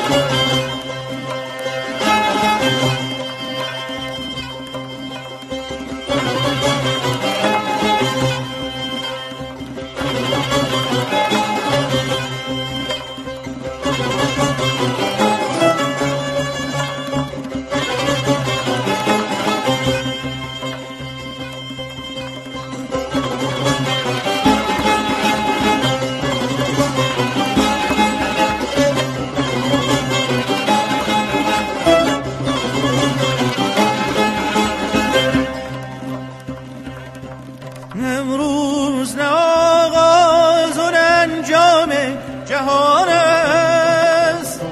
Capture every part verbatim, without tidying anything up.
امروز نه آغاز و انجام جهان است،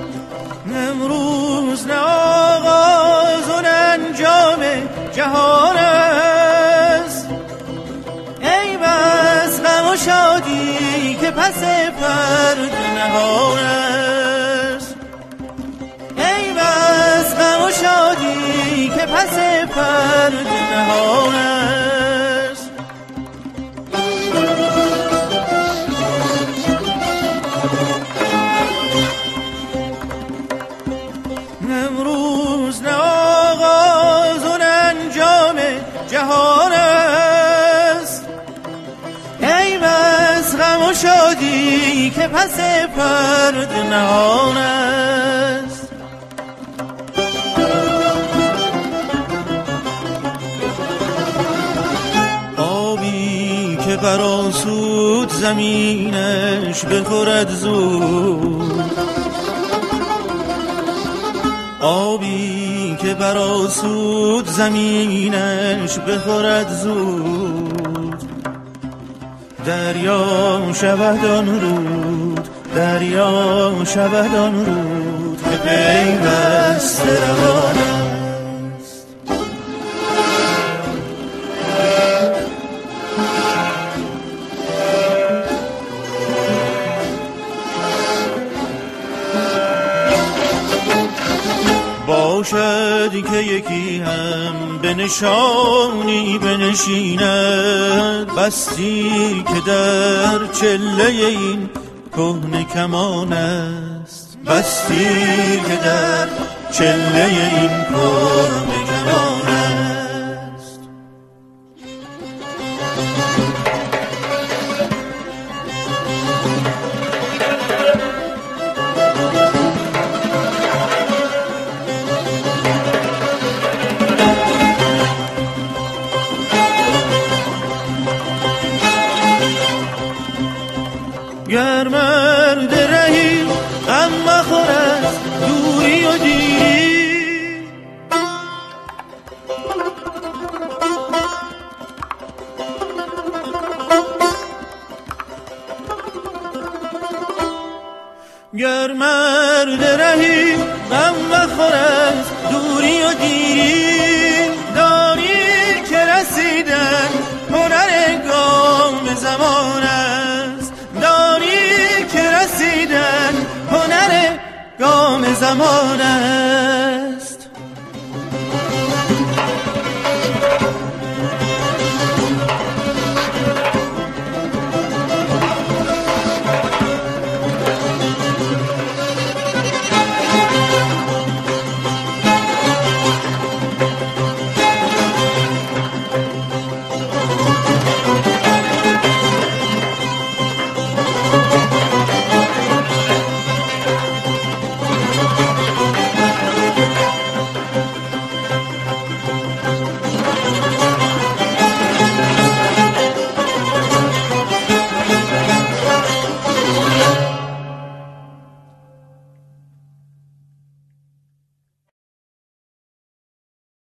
امروز نه آغاز و انجام جهان است. ای بس غم و شادی که پس پرده نهان است، ای بس غم و شادی که پس پرده نهان است. امروز نه آغاز و انجام جهان است، ای بس غم و شادی که پس پرده نهان است. آبی که برآسود زمینش بخورد زود، آبی که برآسود زمینش بخورد زود. دریا شود آن رود، دریا شود آن رود که پیوسته روان است. باشد که یکی هم به نشانی بنشیند، بستی که در چله این کهنه کمان است، بستی که در چله این کهنه کمان است. گر مرد رهی غم مخور از دوری و دیری، گر مرد رهی غم مخور از دوری و دیری. داری که رسیدن هنر گام زمان است، داری که رسیدن هنر گام زمان است.